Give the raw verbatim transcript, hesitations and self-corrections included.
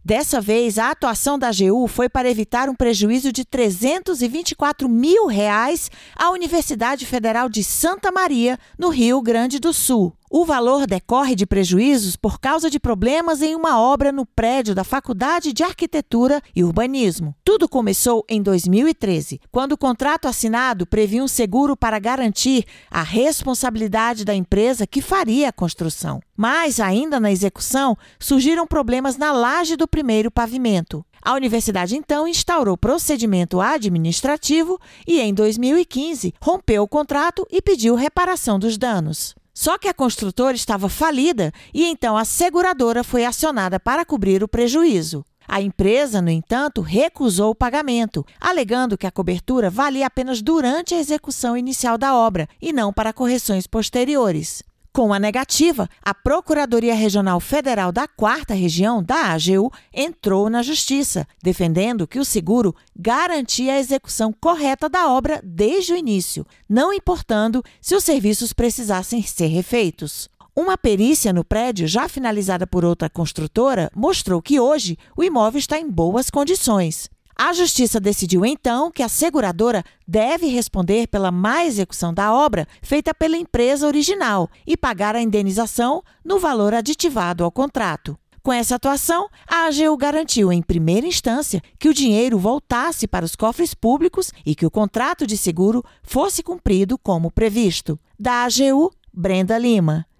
Dessa vez, a atuação da A G U foi para evitar um prejuízo de trezentos e vinte e quatro mil reais à Universidade Federal de Santa Maria, no Rio Grande do Sul. O valor decorre de prejuízos por causa de problemas em uma obra no prédio da Faculdade de Arquitetura e Urbanismo. Tudo começou em dois mil e treze, quando o contrato assinado previa um seguro para garantir a responsabilidade da empresa que faria a construção. Mas, ainda na execução, surgiram problemas na laje do primeiro pavimento. A universidade, então, instaurou procedimento administrativo e, em dois mil e quinze, rompeu o contrato e pediu reparação dos danos. Só que a construtora estava falida e então a seguradora foi acionada para cobrir o prejuízo. A empresa, no entanto, recusou o pagamento, alegando que a cobertura valia apenas durante a execução inicial da obra e não para correções posteriores. Com a negativa, a Procuradoria Regional Federal da quarta Região, da A G U, entrou na Justiça, defendendo que o seguro garantia a execução correta da obra desde o início, não importando se os serviços precisassem ser refeitos. Uma perícia no prédio, já finalizada por outra construtora, mostrou que hoje o imóvel está em boas condições. A Justiça decidiu, então, que a seguradora deve responder pela má execução da obra feita pela empresa original e pagar a indenização no valor aditivado ao contrato. Com essa atuação, a A G U garantiu, em primeira instância, que o dinheiro voltasse para os cofres públicos e que o contrato de seguro fosse cumprido como previsto. Da A G U, Brenda Lima.